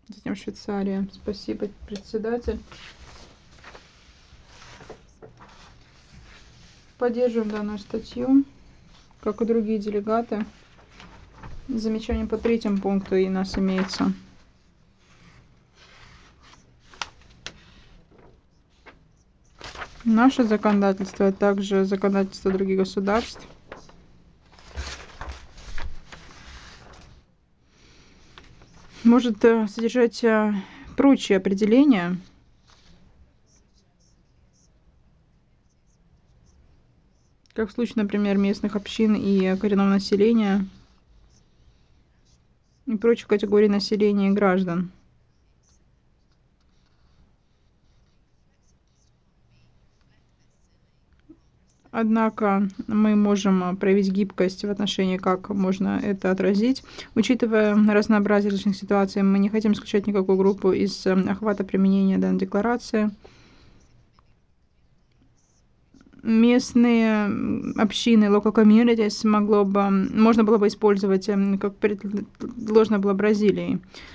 затем Швейцария. Спасибо, председатель. Поддерживаем данную статью, как и другие делегаты. Замечание по 3 пункту и у нас имеется. Наше законодательство, а также законодательство других государств может содержать прочие определения, как в случае, например, местных общин и коренного населения и прочих категорий населения и граждан. Однако мы можем проявить гибкость в отношении, как можно это отразить. Учитывая разнообразие различных ситуаций, мы не хотим исключать никакую группу из охвата применения данной декларации. Местные общины, local communities, можно было бы использовать, как предложено было Бразилией.